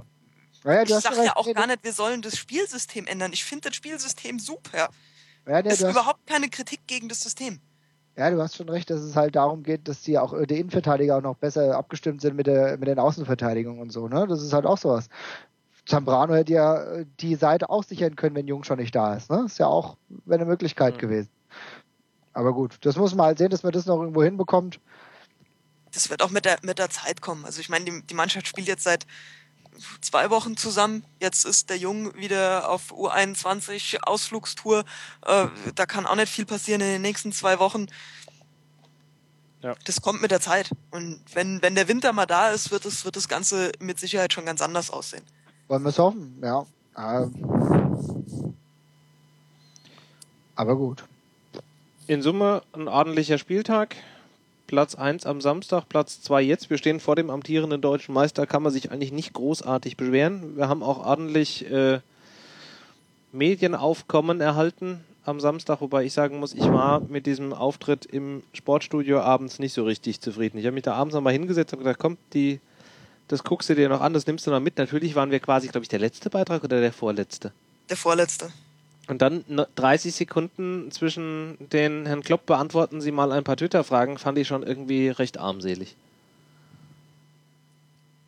sage ja auch gar nicht, wir sollen das Spielsystem ändern. Ich finde das Spielsystem super. Es ist überhaupt keine Kritik gegen das System. Ja, du hast schon recht, dass es halt darum geht, dass die Innenverteidiger auch noch besser abgestimmt sind mit den Außenverteidigungen und so, ne? Das ist halt auch sowas. Zambrano hätte ja die Seite auch sichern können, wenn Jung schon nicht da ist, ne? Ist ja auch eine Möglichkeit gewesen. Aber gut, das muss man halt sehen, dass man das noch irgendwo hinbekommt. Das wird auch mit der Zeit kommen. Also ich meine, die Mannschaft spielt jetzt seit 2 Wochen zusammen. Jetzt ist der Jung wieder auf U21 Ausflugstour. Da kann auch nicht viel passieren in den nächsten 2 Wochen. Ja. Das kommt mit der Zeit. Und wenn der Winter mal da ist, wird das Ganze mit Sicherheit schon ganz anders aussehen. Wollen wir es hoffen, ja. Aber gut. In Summe ein ordentlicher Spieltag. Platz 1 am Samstag, Platz 2 jetzt. Wir stehen vor dem amtierenden deutschen Meister, kann man sich eigentlich nicht großartig beschweren. Wir haben auch ordentlich Medienaufkommen erhalten am Samstag, wobei ich sagen muss, ich war mit diesem Auftritt im Sportstudio abends nicht so richtig zufrieden. Ich habe mich da abends nochmal hingesetzt und gesagt, komm, das guckst du dir noch an, das nimmst du noch mit. Natürlich waren wir quasi, glaube ich, der letzte Beitrag oder der vorletzte? Der vorletzte. Und dann 30 Sekunden zwischen den Herrn Klopp beantworten Sie mal ein paar Twitter-Fragen, fand ich schon irgendwie recht armselig.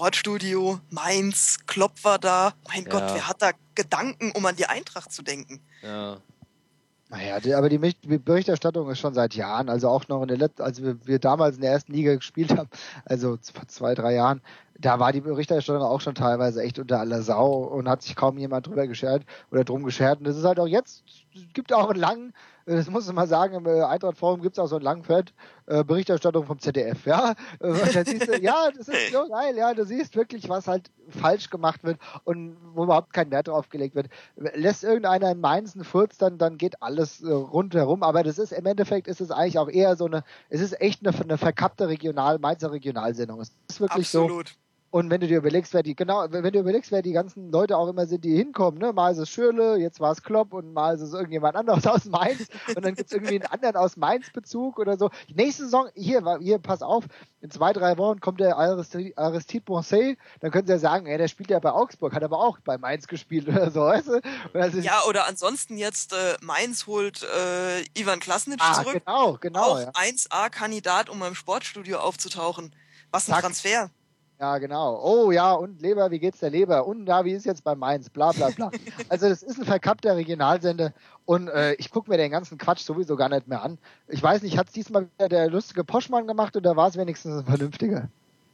Sportstudio, Mainz, Klopp war da. Mein Gott, wer hat da Gedanken, um an die Eintracht zu denken? Ja. Naja, aber die Berichterstattung ist schon seit Jahren, also auch noch als wir damals in der ersten Liga gespielt haben, also vor 2-3 Jahren, da war die Berichterstattung auch schon teilweise echt unter aller Sau und hat sich kaum jemand drum geschert. Und das ist halt auch jetzt, gibt auch einen langen, das muss ich mal sagen, im Eintracht-Forum gibt es auch so einen langen Thread, Berichterstattung vom ZDF, ja. Da siehst du, ja, das ist so geil, ja, du siehst wirklich, was halt falsch gemacht wird und wo überhaupt kein Wert drauf gelegt wird. Lässt irgendeiner in Mainz einen Furz, dann geht alles rundherum, aber das ist, im Endeffekt ist es eigentlich auch eher so es ist echt eine verkappte Mainzer Regionalsendung. Es ist wirklich Absolut. So. Und wenn du dir überlegst, wer die ganzen Leute auch immer sind, die hinkommen, ne? Mal ist es Schürrle, jetzt war es Klopp und mal ist es irgendjemand anderes aus Mainz und dann gibt es irgendwie einen anderen aus Mainz-Bezug oder so. Die nächste Saison, hier, pass auf, in 2-3 Wochen kommt der Aristide Bonset, dann können sie ja sagen, der spielt ja bei Augsburg, hat aber auch bei Mainz gespielt oder so, weißt du? Ja, oder ansonsten jetzt Mainz holt Ivan Klasnic zurück. Genau. Auch 1A-Kandidat, um beim Sportstudio aufzutauchen. Was ein Transfer. Ja, genau. Oh ja, und Leber, wie geht's der Leber? Und ja, wie ist jetzt bei Mainz? Bla bla bla. Also das ist ein verkappter Regionalsender und ich gucke mir den ganzen Quatsch sowieso gar nicht mehr an. Ich weiß nicht, hat es diesmal wieder der lustige Poschmann gemacht oder war es wenigstens ein vernünftiger?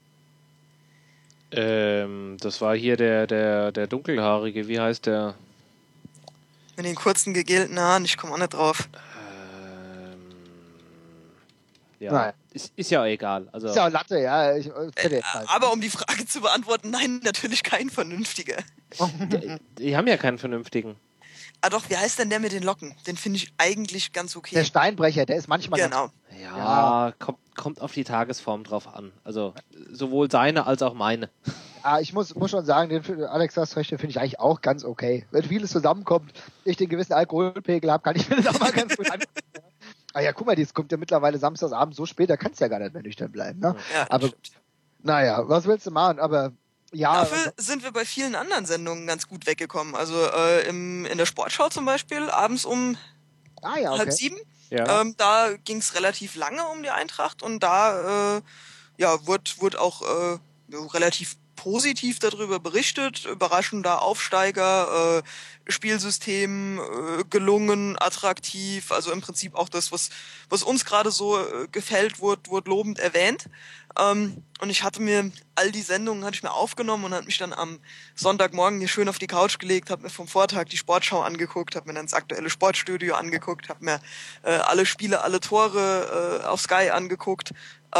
Das war hier der dunkelhaarige, wie heißt der? Mit den kurzen gegelten Haaren, ich komme auch nicht drauf. Ja, naja. Ist ja egal. Also ist ja Latte, ja. Aber um die Frage zu beantworten, nein, natürlich kein vernünftiger. Die haben ja keinen vernünftigen. Ah doch, wie heißt denn der mit den Locken? Den finde ich eigentlich ganz okay. Der Steinbrecher, der ist manchmal Genau. Ja, kommt auf die Tagesform drauf an. Also sowohl seine als auch meine. Ja, ich muss schon sagen, Alex das Recht, den finde ich eigentlich auch ganz okay. Wenn vieles zusammenkommt, ich den gewissen Alkoholpegel habe, kann ich mir das auch mal ganz gut angucken. Ah ja, guck mal, das kommt ja mittlerweile samstagsabend so spät, da kannst du ja gar nicht mehr nüchtern bleiben. Ne? Ja, aber stimmt. Naja, was willst du machen? Aber ja. Dafür sind wir bei vielen anderen Sendungen ganz gut weggekommen. Also in der Sportschau zum Beispiel, abends um 6:30. Ja. Da ging es relativ lange um die Eintracht und da wurde auch relativ positiv darüber berichtet. Überraschender Aufsteiger, Spielsystem gelungen, attraktiv. Also im Prinzip auch das, was uns gerade so gefällt, wurde lobend erwähnt. Und ich hatte mir all die Sendungen aufgenommen und hatte mich dann am Sonntagmorgen hier schön auf die Couch gelegt, habe mir vom Vortag die Sportschau angeguckt, habe mir dann das aktuelle Sportstudio angeguckt, habe mir alle Spiele, alle Tore auf Sky angeguckt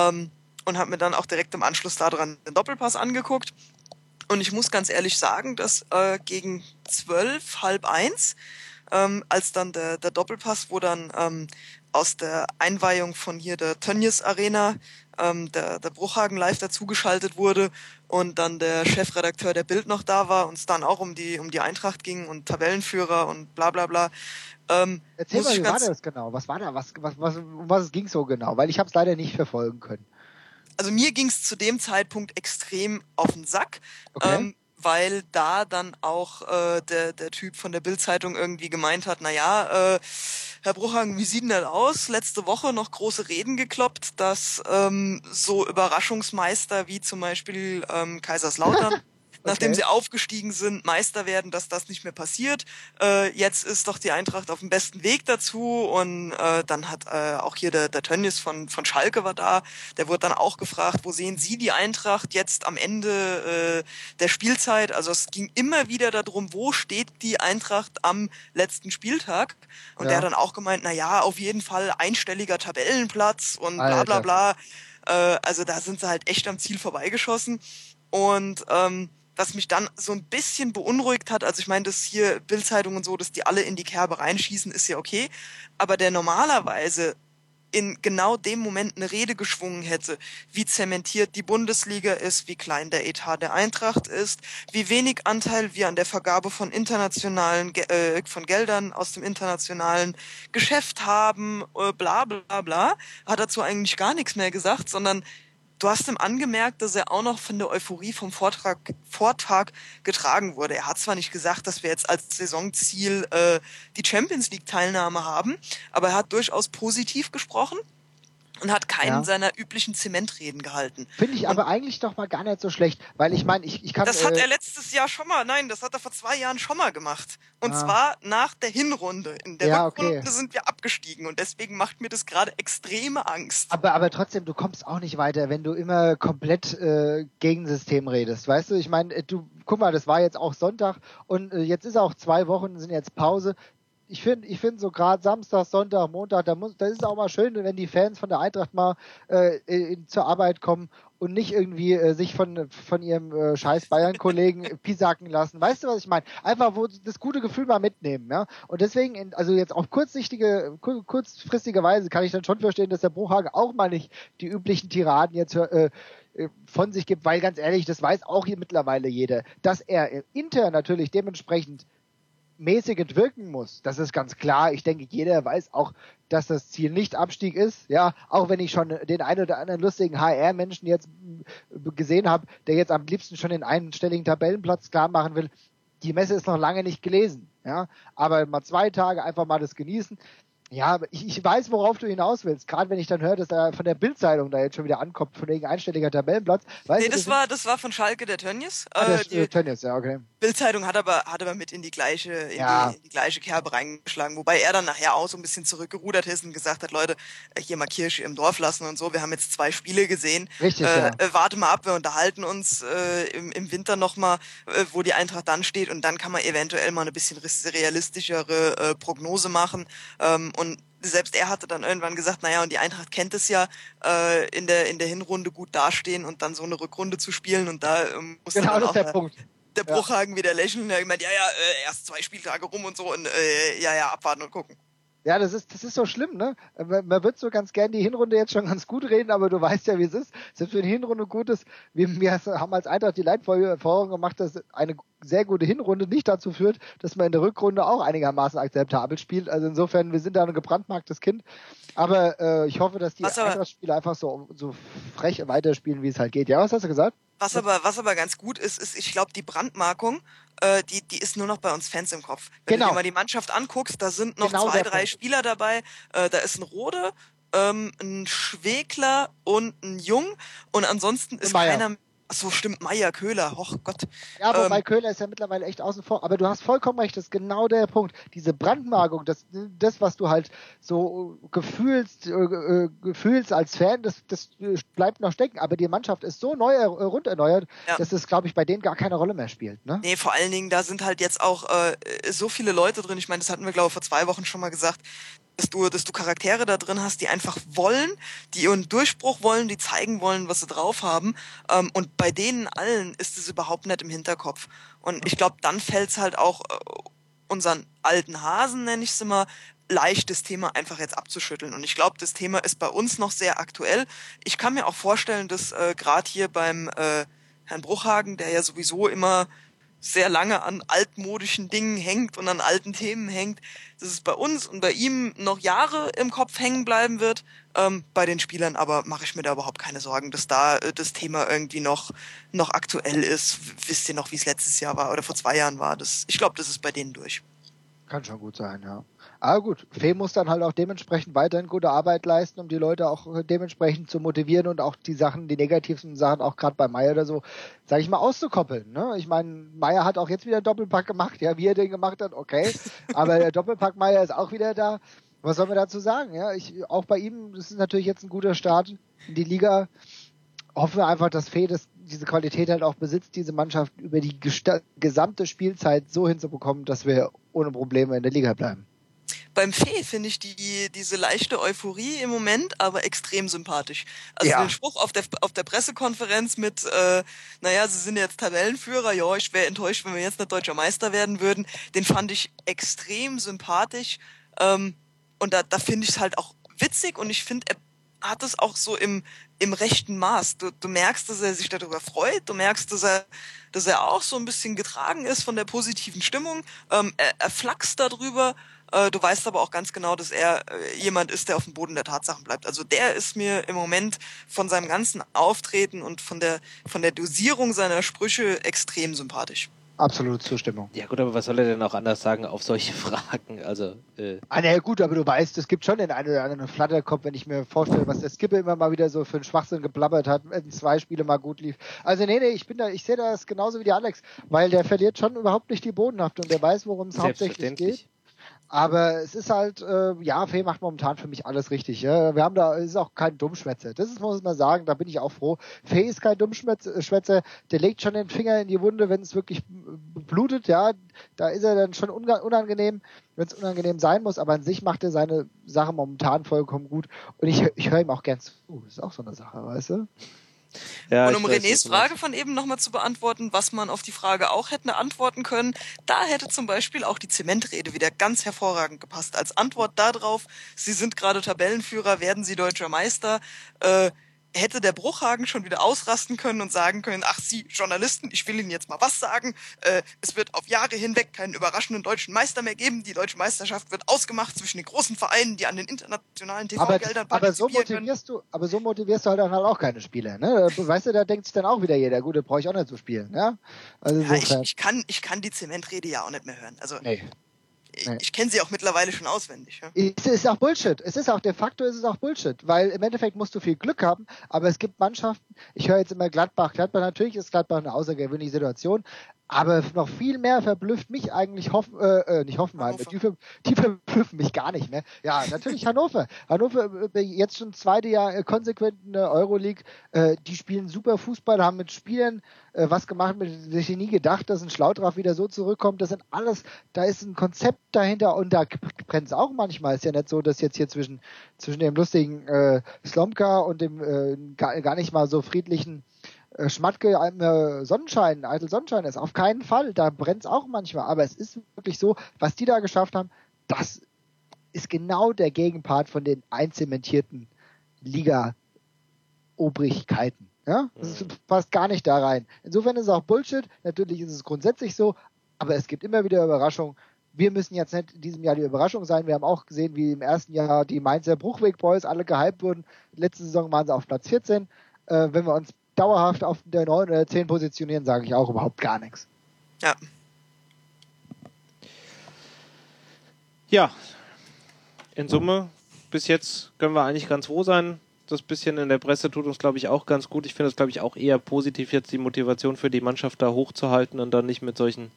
und habe mir dann auch direkt im Anschluss daran den Doppelpass angeguckt. Und ich muss ganz ehrlich sagen, dass gegen 12, 12:30, als dann der Doppelpass, wo dann aus der Einweihung von hier der Tönnies Arena der Bruchhagen live dazugeschaltet wurde und dann der Chefredakteur der Bild noch da war und es dann auch um die Eintracht ging und Tabellenführer und bla bla bla. Erzähl mal, wie war das genau? Was war da? Um was ging so genau? Weil ich habe es leider nicht verfolgen können. Also mir ging es zu dem Zeitpunkt extrem auf den Sack, okay. Weil da dann auch der Typ von der Bild-Zeitung irgendwie gemeint hat, Herr Bruchhagen, wie sieht denn das aus? Letzte Woche noch große Reden gekloppt, dass so Überraschungsmeister wie zum Beispiel Kaiserslautern, nachdem sie aufgestiegen sind, Meister werden, dass das nicht mehr passiert. Jetzt ist doch die Eintracht auf dem besten Weg dazu und dann hat auch hier der Tönnies von Schalke war da, der wurde dann auch gefragt, wo sehen Sie die Eintracht jetzt am Ende der Spielzeit? Also es ging immer wieder darum, wo steht die Eintracht am letzten Spieltag? Und der hat dann auch gemeint, auf jeden Fall einstelliger Tabellenplatz und bla bla bla. Also da sind sie halt echt am Ziel vorbeigeschossen. Und was mich dann so ein bisschen beunruhigt hat, also ich meine, dass hier Bild-Zeitung und so, dass die alle in die Kerbe reinschießen, ist ja okay, aber der normalerweise in genau dem Moment eine Rede geschwungen hätte, wie zementiert die Bundesliga ist, wie klein der Etat der Eintracht ist, wie wenig Anteil wir an der Vergabe von von Geldern aus dem internationalen Geschäft haben, bla bla bla, hat dazu eigentlich gar nichts mehr gesagt, sondern du hast ihm angemerkt, dass er auch noch von der Euphorie vom Vortag getragen wurde. Er hat zwar nicht gesagt, dass wir jetzt als Saisonziel die Champions-League-Teilnahme haben, aber er hat durchaus positiv gesprochen. und hat keinen seiner üblichen Zementreden gehalten. Finde ich aber eigentlich doch mal gar nicht so schlecht, weil ich meine, ich kann... Das hat er letztes Jahr schon mal, nein, das hat er vor 2 Jahren schon mal gemacht. Und zwar nach der Hinrunde. In der Rückrunde sind wir abgestiegen und deswegen macht mir das gerade extreme Angst. Aber trotzdem, du kommst auch nicht weiter, wenn du immer komplett gegen System redest, weißt du? Ich meine, guck mal, das war jetzt auch Sonntag und jetzt ist auch 2 Wochen, sind jetzt Pause. Ich finde so gerade Samstag, Sonntag, Montag, da ist es auch mal schön, wenn die Fans von der Eintracht mal zur Arbeit kommen und nicht irgendwie sich von ihrem scheiß Bayern-Kollegen pisacken lassen. Weißt du, was ich meine? Einfach das gute Gefühl mal mitnehmen, ja. Und deswegen, also jetzt auf kurzfristige Weise kann ich dann schon verstehen, dass der Bruchhagen auch mal nicht die üblichen Tiraden jetzt von sich gibt, weil ganz ehrlich, das weiß auch hier mittlerweile jeder, dass er intern natürlich dementsprechend mäßig wirken muss. Das ist ganz klar. Ich denke, jeder weiß auch, dass das Ziel nicht Abstieg ist. Ja, auch wenn ich schon den einen oder anderen lustigen HR-Menschen jetzt gesehen habe, der jetzt am liebsten schon den einstelligen Tabellenplatz klar machen will. Die Messe ist noch lange nicht gelesen. Ja, aber mal 2 Tage einfach mal das genießen. Ja, ich weiß, worauf du hinaus willst. Gerade wenn ich dann höre, dass da von der Bild-Zeitung da jetzt schon wieder ankommt, von wegen einstelliger Tabellenplatz. Weißt du, das war von Schalke der Tönnies. Der Tönnies, ja, okay. Bild-Zeitung hat aber mit in die gleiche Kerbe reingeschlagen, wobei er dann nachher auch so ein bisschen zurückgerudert ist und gesagt hat, Leute, hier mal Kirche im Dorf lassen und so. Wir haben jetzt 2 Spiele gesehen. Richtig, warte mal ab, wir unterhalten uns im Winter nochmal, wo die Eintracht dann steht und dann kann man eventuell mal eine bisschen realistischere Prognose machen. Und selbst er hatte dann irgendwann gesagt, naja, und die Eintracht kennt es ja, in der Hinrunde gut dastehen und dann so eine Rückrunde zu spielen und da muss genau, dann das auch ist der Punkt. Der Bruchhagen wieder lächeln. Er hat gemeint, erst 2 Spieltage rum und so und abwarten und gucken. Ja, das ist so schlimm, ne? Man wird so ganz gern die Hinrunde jetzt schon ganz gut reden, aber du weißt ja, wie es ist. Selbst wenn die Hinrunde gut ist, wir haben als Eintracht die Leitverfolgung gemacht, dass eine sehr gute Hinrunde nicht dazu führt, dass man in der Rückrunde auch einigermaßen akzeptabel spielt. Also insofern, wir sind da ein gebrandmarktes Kind. Aber ich hoffe, dass die Eintracht-Spieler einfach so frech weiterspielen, wie es halt geht. Ja, was hast du gesagt? Was aber ganz gut ist, ich glaube, die Brandmarkung, die ist nur noch bei uns Fans im Kopf. Wenn du dir mal die Mannschaft anguckst, da sind noch 2, 3 Spieler dabei. Da ist ein Rode, ein Schwegler und ein Jung. Und ansonsten ist keiner... Ach so, stimmt, Meier, Köhler, oh Gott. Ja, wobei Köhler ist ja mittlerweile echt außen vor. Aber du hast vollkommen recht, das ist genau der Punkt. Diese Brandmarkung, das was du halt so gefühlst als Fan, das bleibt noch stecken. Aber die Mannschaft ist so rund erneuert, dass es, glaube ich, bei denen gar keine Rolle mehr spielt. Ne? Nee, vor allen Dingen, da sind halt jetzt auch so viele Leute drin. Ich meine, das hatten wir, glaube ich, vor 2 Wochen schon mal gesagt, dass du Charaktere da drin hast, die einfach wollen, die ihren Durchbruch wollen, die zeigen wollen, was sie drauf haben. Und bei denen allen ist es überhaupt nicht im Hinterkopf. Und ich glaube, dann fällt es halt auch unseren alten Hasen, nenne ich es immer, leicht, das Thema einfach jetzt abzuschütteln. Und ich glaube, das Thema ist bei uns noch sehr aktuell. Ich kann mir auch vorstellen, dass gerade hier beim Herrn Bruchhagen, der ja sowieso immer sehr lange an altmodischen Dingen hängt und an alten Themen hängt, dass es bei uns und bei ihm noch Jahre im Kopf hängen bleiben wird. Bei den Spielern aber mache ich mir da überhaupt keine Sorgen, dass da das Thema irgendwie noch aktuell ist. Wisst ihr noch, wie es letztes Jahr war oder vor 2 Jahren war? Ich glaube, das ist bei denen durch. Kann schon gut sein, ja. Aber gut, Fee muss dann halt auch dementsprechend weiterhin gute Arbeit leisten, um die Leute auch dementsprechend zu motivieren und auch die negativsten Sachen, auch gerade bei Meier oder so, sage ich mal, auszukoppeln. Ne? Ich meine, Meier hat auch jetzt wieder einen Doppelpack gemacht, ja, wie er den gemacht hat, okay. Aber der Doppelpack Meier ist auch wieder da. Was soll man dazu sagen? Ja, auch bei ihm, das ist natürlich jetzt ein guter Start in die Liga. Hoffen wir einfach, dass Fee diese Qualität halt auch besitzt, diese Mannschaft über die gesamte Spielzeit so hinzubekommen, dass wir ohne Probleme in der Liga bleiben. Beim Fee finde ich diese leichte Euphorie im Moment aber extrem sympathisch. Also den Spruch auf der Pressekonferenz mit, sie sind jetzt Tabellenführer, ja, ich wäre enttäuscht, wenn wir jetzt nicht Deutscher Meister werden würden, den fand ich extrem sympathisch. Und da finde ich es halt auch witzig und ich finde, er hat es auch so im rechten Maß. Du merkst, dass er sich darüber freut, du merkst, dass er auch so ein bisschen getragen ist von der positiven Stimmung. Er flachst darüber. Du weißt aber auch ganz genau, dass er jemand ist, der auf dem Boden der Tatsachen bleibt. Also der ist mir im Moment von seinem ganzen Auftreten und von der Dosierung seiner Sprüche extrem sympathisch. Absolute Zustimmung. Ja gut, aber was soll er denn auch anders sagen auf solche Fragen? Also, naja, gut, aber du weißt, es gibt schon den einen oder anderen Flatterkopf, wenn ich mir vorstelle, was der Skipper immer mal wieder so für einen Schwachsinn geblabbert hat, wenn 2 Spiele mal gut lief. Also nee, ich sehe das genauso wie die Alex, weil der verliert schon überhaupt nicht die Bodenhaftung, der weiß, worum es hauptsächlich geht. Aber es ist halt, Fee macht momentan für mich alles richtig. Ja? Wir haben da, es ist auch kein Dummschwätzer. Das ist, muss man sagen, da bin ich auch froh. Fee ist kein Dummschwätzer, der legt schon den Finger in die Wunde, wenn es wirklich blutet, ja. Da ist er dann schon unangenehm, wenn es unangenehm sein muss, aber an sich macht er seine Sache momentan vollkommen gut. Und ich höre ihm auch gern zu. Das ist auch so eine Sache, weißt du? Ja, und um Renés Frage von eben nochmal zu beantworten, was man auf die Frage auch hätte antworten können, da hätte zum Beispiel auch die Zementrede wieder ganz hervorragend gepasst. Als Antwort darauf, Sie sind gerade Tabellenführer, werden Sie deutscher Meister, hätte der Bruchhagen schon wieder ausrasten können und sagen können, ach Sie Journalisten, ich will Ihnen jetzt mal was sagen, es wird auf Jahre hinweg keinen überraschenden deutschen Meister mehr geben, die deutsche Meisterschaft wird ausgemacht zwischen den großen Vereinen, die an den internationalen TV-Geldern partizipieren können. Aber so motivierst du halt auch keine Spieler, ne? Weißt du, da denkt sich dann auch wieder jeder, gut, da brauche ich auch nicht zu spielen, ja? Also ja, ich kann die Zementrede ja auch nicht mehr hören, also... Nee. Ich kenne sie auch mittlerweile schon auswendig. Ja? Es ist auch Bullshit. De facto ist es auch Bullshit, weil im Endeffekt musst du viel Glück haben, aber es gibt Mannschaften, ich höre jetzt immer Gladbach, natürlich ist Gladbach eine außergewöhnliche Situation, aber noch viel mehr verblüfft mich eigentlich nicht Hoffenheim, die verblüffen mich gar nicht mehr. Ja, natürlich Hannover. Hannover jetzt schon 2. Jahr konsequent in der Euroleague, die spielen super Fußball, haben mit Spielern was gemacht, mit sich nie gedacht, dass ein Schlaudraff wieder so zurückkommt. Das sind alles, da ist ein Konzept dahinter und da brennt es auch manchmal. Ist ja nicht so, dass jetzt hier zwischen dem lustigen Slomka und dem gar nicht mal so friedlichen Schmatke eitel Sonnenschein ist. Auf keinen Fall. Da brennt es auch manchmal. Aber es ist wirklich so, was die da geschafft haben, das ist genau der Gegenpart von den einzementierten Liga-Obrigkeiten. Ja? Das passt gar nicht da rein. Insofern ist es auch Bullshit. Natürlich ist es grundsätzlich so, aber es gibt immer wieder Überraschungen. Wir müssen jetzt nicht in diesem Jahr die Überraschung sein. Wir haben auch gesehen, wie im ersten Jahr die Mainzer Bruchweg Boys alle gehypt wurden. Letzte Saison waren sie auf Platz 14. Wenn wir uns dauerhaft auf der 9 oder 10 positionieren, sage ich auch überhaupt gar nichts. Ja. Ja, in Summe, bis jetzt können wir eigentlich ganz froh sein. Das bisschen in der Presse tut uns, glaube ich, auch ganz gut. Ich finde es, glaube ich, auch eher positiv, jetzt die Motivation für die Mannschaft da hochzuhalten und dann nicht mit solchen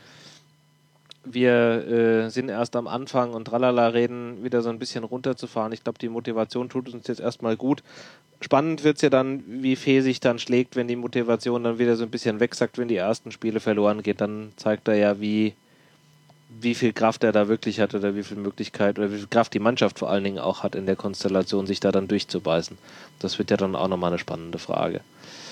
wir sind erst am Anfang und tralala reden, wieder so ein bisschen runterzufahren. Ich glaube, die Motivation tut uns jetzt erstmal gut. Spannend wird es ja dann, wie Fee sich dann schlägt, wenn die Motivation dann wieder so ein bisschen wegsackt, wenn die ersten Spiele verloren geht. Dann zeigt er ja, wie viel Kraft er da wirklich hat oder wie viel Möglichkeit oder wie viel Kraft die Mannschaft vor allen Dingen auch hat in der Konstellation, sich da dann durchzubeißen. Das wird ja dann auch nochmal eine spannende Frage.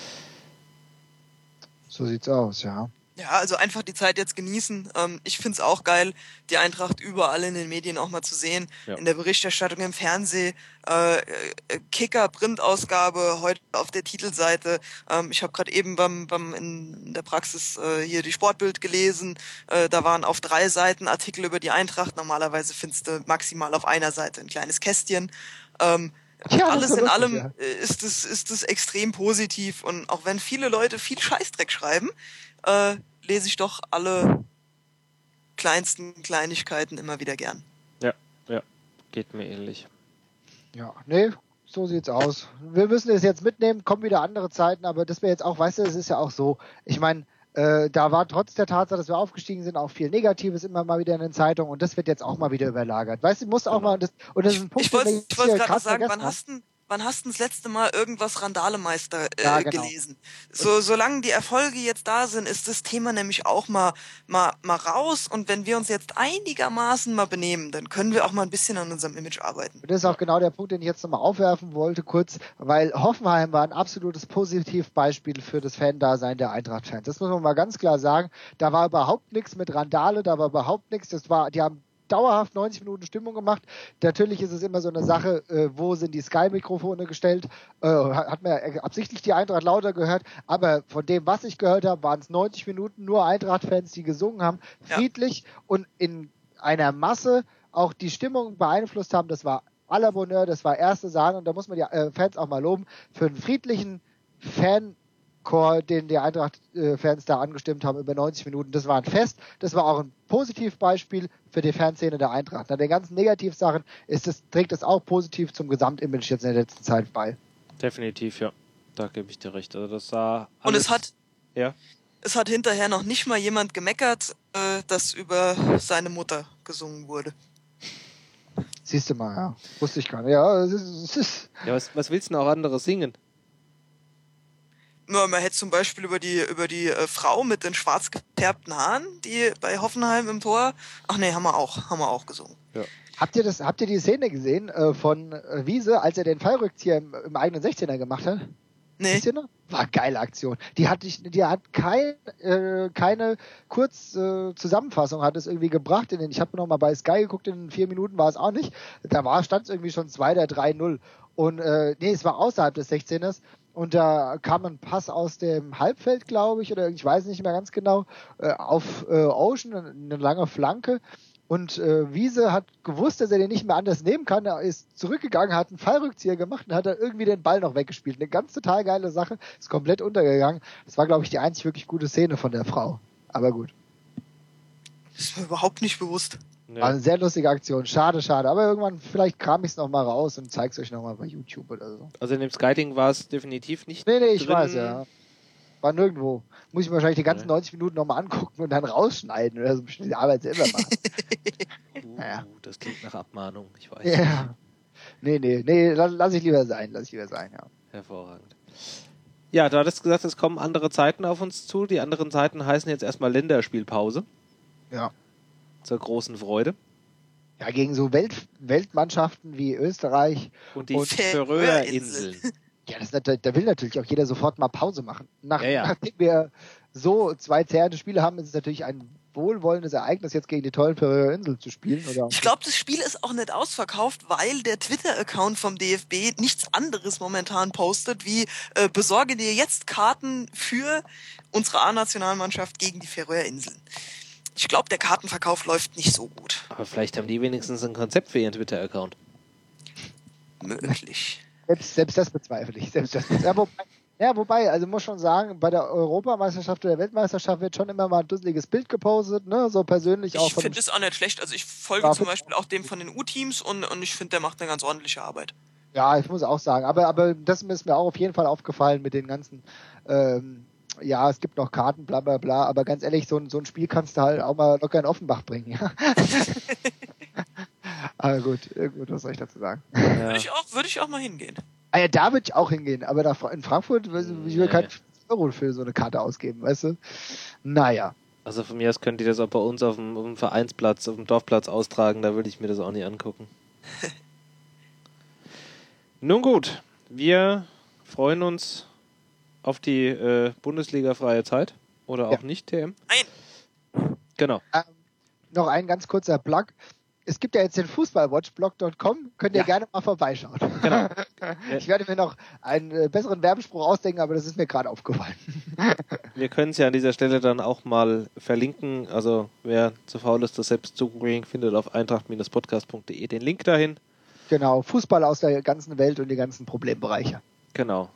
So sieht's aus, ja. Ja, also einfach die Zeit jetzt genießen. Ich find's auch geil, die Eintracht überall in den Medien auch mal zu sehen. Ja. In der Berichterstattung im Fernsehen, Kicker-Printausgabe, heute auf der Titelseite. Ich habe gerade eben in der Praxis hier die Sportbild gelesen. Da waren auf 3 Seiten Artikel über die Eintracht. Normalerweise findest du maximal auf einer Seite ein kleines Kästchen. Alles in allem ist es extrem positiv. Und auch wenn viele Leute viel Scheißdreck schreiben, lese ich doch alle kleinsten Kleinigkeiten immer wieder gern. Ja, geht mir ähnlich. Ja, nee, so sieht's aus. Wir müssen es jetzt mitnehmen, kommen wieder andere Zeiten, aber das wäre jetzt auch, weißt du, es ist ja auch so, ich meine, da war trotz der Tatsache, dass wir aufgestiegen sind, auch viel Negatives immer mal wieder in den Zeitungen und das wird jetzt auch mal wieder überlagert. Weißt du, muss auch mal, das ist ein Punkt, ich wollte gerade sagen, wann hast du das letzte Mal irgendwas Randalemeister gelesen? Solange die Erfolge jetzt da sind, ist das Thema nämlich auch mal raus und wenn wir uns jetzt einigermaßen mal benehmen, dann können wir auch mal ein bisschen an unserem Image arbeiten. Das ist auch genau der Punkt, den ich jetzt nochmal aufwerfen wollte, kurz, weil Hoffenheim war ein absolutes Positivbeispiel für das Fan-Dasein der Eintracht-Fans. Das muss man mal ganz klar sagen. Da war überhaupt nichts mit Randale, da war überhaupt nichts. Die haben dauerhaft 90 Minuten Stimmung gemacht. Natürlich ist es immer so eine Sache, wo sind die Sky-Mikrofone gestellt, hat man ja absichtlich die Eintracht lauter gehört, aber von dem, was ich gehört habe, waren es 90 Minuten nur Eintracht-Fans, die gesungen haben, friedlich und in einer Masse auch die Stimmung beeinflusst haben. Das war à la Bonheur, das war erste Sahne und da muss man die Fans auch mal loben für einen friedlichen Fan Chor, den die Eintracht-Fans da angestimmt haben, über 90 Minuten, das war ein Fest. Das war auch ein Positivbeispiel für die Fanszene der Eintracht. Nach den ganzen Negativsachen trägt es auch positiv zum Gesamtimage jetzt in der letzten Zeit bei. Definitiv, ja. Da gebe ich dir recht. Also das sah Und alles, es hat hinterher noch nicht mal jemand gemeckert, dass über seine Mutter gesungen wurde. Siehst du mal, ja. Wusste ich gar nicht. Ja, ja, was willst du denn auch anderes singen? Nur man hätte zum Beispiel über die Frau mit den schwarz gefärbten Haaren, die bei Hoffenheim im Tor. Ach nee, haben wir auch gesungen. Ja. Habt ihr die Szene gesehen von Wiese, als er den Fallrückzieher im eigenen 16er gemacht hat? Nee. War eine geile Aktion. Die hat keine Zusammenfassung hat es irgendwie gebracht. Ich habe noch mal bei Sky geguckt, in 4 Minuten war es auch nicht. Da stand es irgendwie schon 2 oder 3-0. Und es war außerhalb des 16ers. Und da kam ein Pass aus dem Halbfeld, glaube ich, oder ich weiß nicht mehr ganz genau, auf Ocean, eine lange Flanke. Und Wiese hat gewusst, dass er den nicht mehr anders nehmen kann. Er ist zurückgegangen, hat einen Fallrückzieher gemacht und hat dann irgendwie den Ball noch weggespielt. Eine ganz total geile Sache. Ist komplett untergegangen. Das war, glaube ich, die einzig wirklich gute Szene von der Frau. Aber gut. Das ist mir überhaupt nicht bewusst. Nee. War eine sehr lustige Aktion. Schade. Aber irgendwann, vielleicht kram ich es nochmal raus und zeig's euch nochmal bei YouTube oder so. Also in dem Skyting war es definitiv nicht Nee, ich drin. weiß, ja. War nirgendwo. Muss ich mir wahrscheinlich die ganzen 90 Minuten nochmal angucken und dann rausschneiden oder so bestimmt die Arbeit selber machen. Naja. Das klingt nach Abmahnung, ich weiß. Ja. Nee, lass ich lieber sein, ja. Hervorragend. Ja, du hattest gesagt, es kommen andere Zeiten auf uns zu. Die anderen Zeiten heißen jetzt erstmal Länderspielpause. Ja. Zur großen Freude. Ja, gegen so Weltmannschaften wie Österreich und die Färöerinseln. Ja, da will natürlich auch jeder sofort mal Pause machen. Nachdem wir so 2 zerrende Spiele haben, ist es natürlich ein wohlwollendes Ereignis, jetzt gegen die tollen Färöerinseln zu spielen. Oder? Ich glaube, das Spiel ist auch nicht ausverkauft, weil der Twitter-Account vom DFB nichts anderes momentan postet, wie besorge dir jetzt Karten für unsere A-Nationalmannschaft gegen die Färöerinseln. Ich glaube, der Kartenverkauf läuft nicht so gut. Aber vielleicht haben die wenigstens ein Konzept für ihren Twitter-Account. Möglich. Selbst das bezweifle ich. Wobei, also muss schon sagen, bei der Europameisterschaft oder der Weltmeisterschaft wird schon immer mal ein dusseliges Bild gepostet, ne? So persönlich auch. Ich finde es auch nicht schlecht. Also ich folge zum Beispiel auch dem von den U-Teams und ich finde, der macht eine ganz ordentliche Arbeit. Ja, ich muss auch sagen. Aber das ist mir auch auf jeden Fall aufgefallen mit den ganzen, es gibt noch Karten, bla bla bla, aber ganz ehrlich, so ein Spiel kannst du halt auch mal locker in Offenbach bringen, ja. Aber gut, was soll ich dazu sagen? Ja. Würde ich auch mal hingehen. Ah ja, da würde ich auch hingehen, aber in Frankfurt ich will keinen Euro für so eine Karte ausgeben, weißt du? Naja. Also von mir aus könnt ihr das auch bei uns auf dem Vereinsplatz, auf dem Dorfplatz austragen, da würde ich mir das auch nicht angucken. Nun gut, wir freuen uns auf die Bundesliga-freie Zeit. Oder auch nicht, TM? Nein. Genau. Noch ein ganz kurzer Plug. Es gibt ja jetzt den Fußballwatchblog.com, könnt ihr gerne mal vorbeischauen. Genau. Ich werde mir noch einen besseren Werbespruch ausdenken, aber das ist mir gerade aufgefallen. Wir können es ja an dieser Stelle dann auch mal verlinken. Also wer zu faul ist, das selbst zu googeln, findet auf eintracht-podcast.de den Link dahin. Genau, Fußball aus der ganzen Welt und die ganzen Problembereiche. Genau.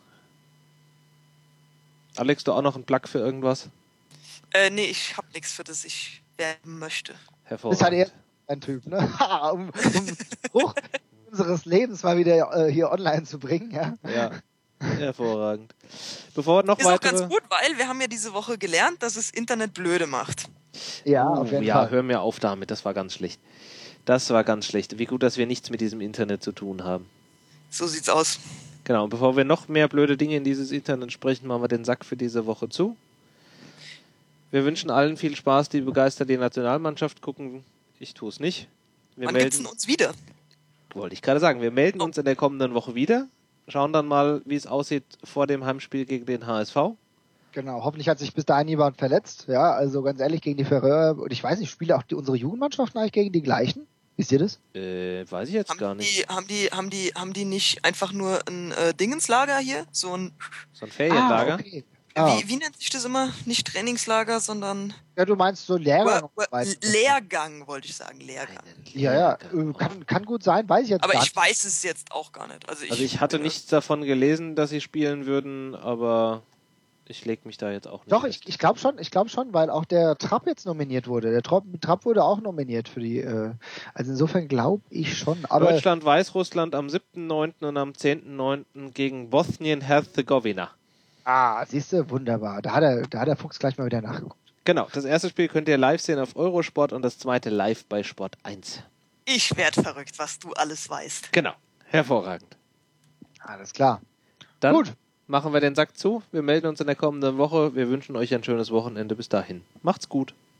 Alex, du auch noch einen Plug für irgendwas? Nee, ich habe nichts, für das ich werben möchte. Hervorragend. Das hat er ein Typ, ne? um Spruch unseres Lebens mal wieder hier online zu bringen, ja. Ja, hervorragend. Bevor noch ist weitere... auch ganz gut, weil wir haben ja diese Woche gelernt, dass es Internet blöde macht. Ja, auf jeden Fall. Hör mir auf damit, das war ganz schlecht. Das war ganz schlecht. Wie gut, dass wir nichts mit diesem Internet zu tun haben. So sieht's aus. Genau, und bevor wir noch mehr blöde Dinge in dieses Internet sprechen, machen wir den Sack für diese Woche zu. Wir wünschen allen viel Spaß, die begeistert die Nationalmannschaft gucken. Ich tue es nicht. Wann gibt's denn uns wieder? Wollte ich gerade sagen. Wir melden uns in der kommenden Woche wieder. Schauen dann mal, wie es aussieht vor dem Heimspiel gegen den HSV. Genau, hoffentlich hat sich bis dahin niemand verletzt. Ja, also ganz ehrlich, gegen die Färöer, und ich weiß nicht, spielen auch unsere Jugendmannschaften eigentlich gegen die gleichen? Wisst ihr das? Weiß ich jetzt gar nicht. Haben die nicht einfach nur ein Dingenslager hier? So ein Ferienlager? Okay. Wie nennt sich das immer? Nicht Trainingslager, sondern... Ja, du meinst so Lehrgang. Lehrgang, wollte ich sagen. Lehrgang. Ja, kann gut sein, weiß ich jetzt aber gar nicht. Aber ich weiß es jetzt auch gar nicht. Also ich hatte nichts davon gelesen, dass sie spielen würden, aber ich lege mich da jetzt auch nicht. Doch, ich glaube schon, weil auch der Trapp jetzt nominiert wurde. Der Trapp wurde auch nominiert für die, also insofern glaube ich schon. Aber Deutschland, Weißrussland am 7.9. und am 10.9. gegen Bosnien-Herzegowina. Siehst du, wunderbar. Da hat der Fuchs gleich mal wieder nachgeguckt. Genau, das erste Spiel könnt ihr live sehen auf Eurosport und das zweite live bei Sport 1. Ich werd verrückt, was du alles weißt. Genau, hervorragend. Alles klar. Dann Gut. machen wir den Sack zu. Wir melden uns in der kommenden Woche. Wir wünschen euch ein schönes Wochenende. Bis dahin. Macht's gut.